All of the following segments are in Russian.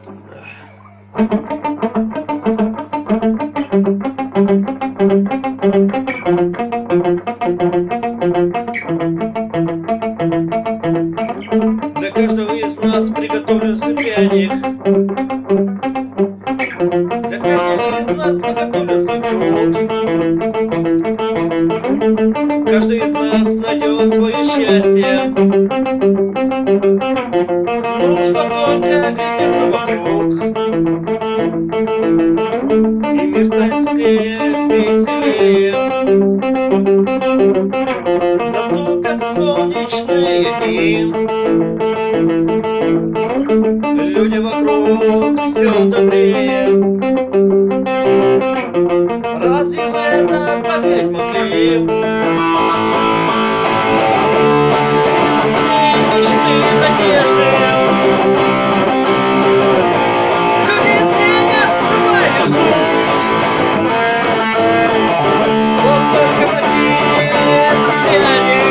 Для каждого из нас приготовлен пряник. Для каждого из нас заготовлен круг. Каждый из нас найдет свое счастье. Нужно только оглядеться вокруг, и мир станет светлее, веселее. Наступят солнечные дни, люди вокруг все добрее. Разве в это поверить могли? Мечты, надежды. Люди изменят свою суть. Вот только против этот пряник.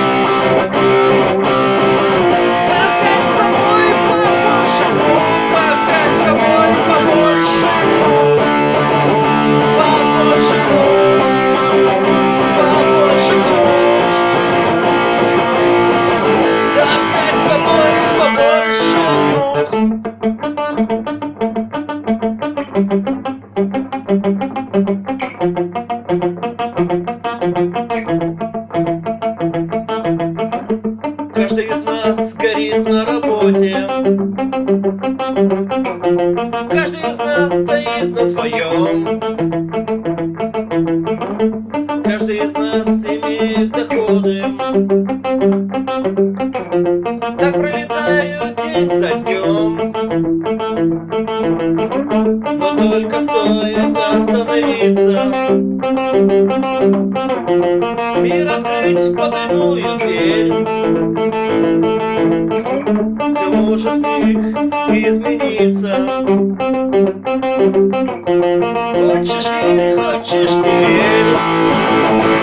Да взять с собой побольше круг, взять с собой побольше круг, побольше круг, побольше круг. Да взять с собой побольше круг. Каждый из нас горит на работе. Каждый из нас стоит на своем. Каждый из нас имеет доходы. Так пролетают день за днем. Но только стоит остановиться, мир открыть потайную дверь. Все может вмиг измениться. Хочешь верь, хочешь не верь.